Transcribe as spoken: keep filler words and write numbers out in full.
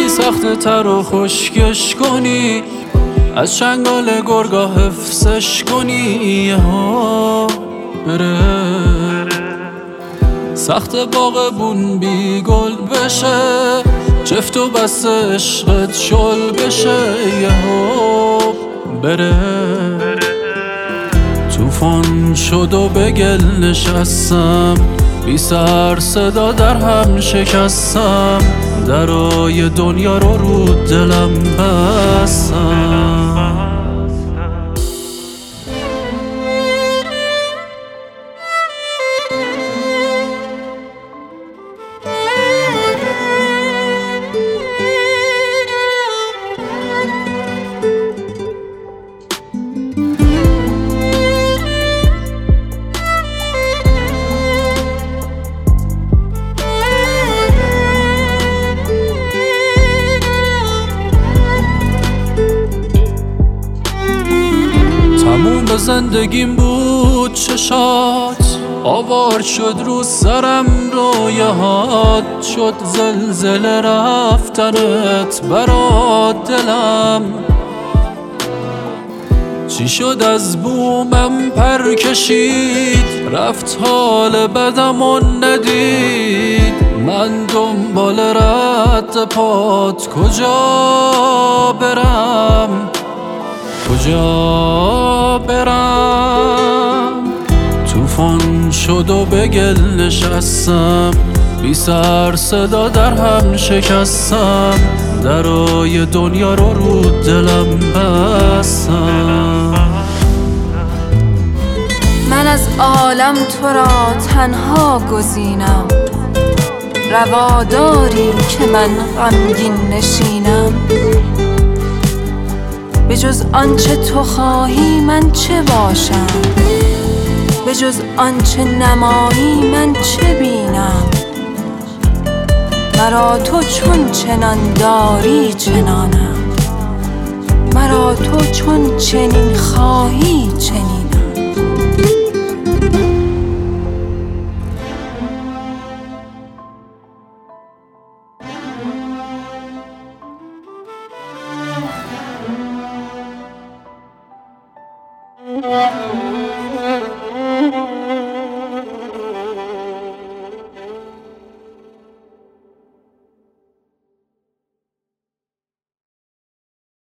سخت تر و خشکش کنی، از چنگال گرگا حفظش کنی ها بره. سخت باغبون بی گل بشه، چفت و بست عشقت شل بشه ها بره. توفان شد و به گل نشستم، بی سر صدا در هم شکستم، درای دنیا رو رو دلم بستم. تموم زندگیم بود چشات، آوار شد رو سرم رویهات، شد زلزله رفتنت برا دلم. چی شد از بومم پر کشید، رفت حال بدم و ندید، من دنبال رد پات کجا برم کجا برم. توفان شد و به گل نشستم، بی سر صدا در هم شکستم، درای دنیا رو رو دلم بستم. من از عالم تو را تنها گزینم، رواداری که من غمگین نشینم. به جز آنچه تو خواهی من چه باشم، به جز آنچه نمایی من چه بینم. مرا تو چون چنان داری چنانم، مرا تو چون چنین خواهی چنین.